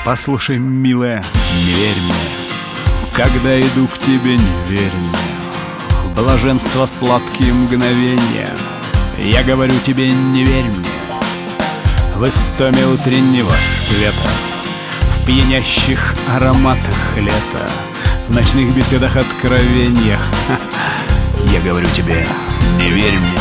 Послушай, милая, не верь мне, когда иду к тебе, не верь мне. Блаженство сладкие мгновения, я говорю тебе, не верь мне. В истоме утреннего света, в пьянящих ароматах лета, в ночных беседах, откровениях, я говорю тебе, не верь мне.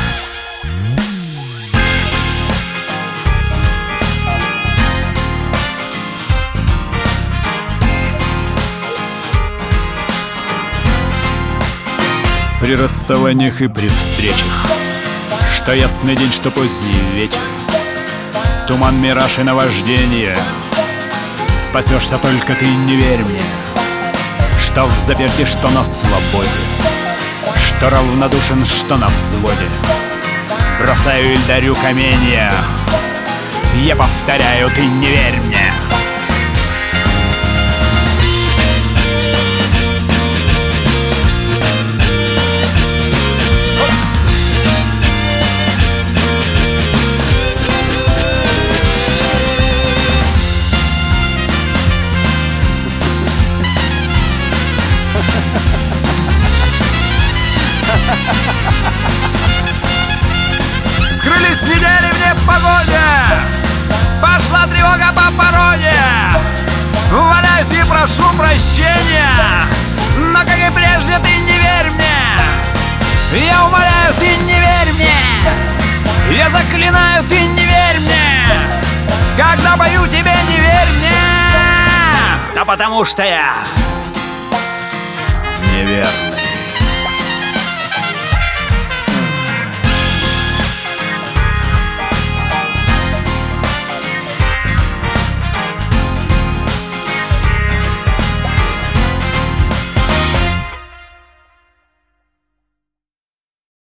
При расставаниях и при встречах, что ясный день, что поздний вечер, туман, мираж и наваждение, спасешься только ты, не верь мне. Что в заперти, что на свободе, что равнодушен, что на взводе, бросаю или дарю каменья, я повторяю, ты не верь мне. Скрылись недели в непогоде, пошла тревога по пороге. Валяюсь и прошу прощения, но как и прежде ты не верь мне. Я умоляю, ты не верь мне. Я заклинаю, ты не верь мне. Когда пою тебе, не верь мне. Да потому что я неверный.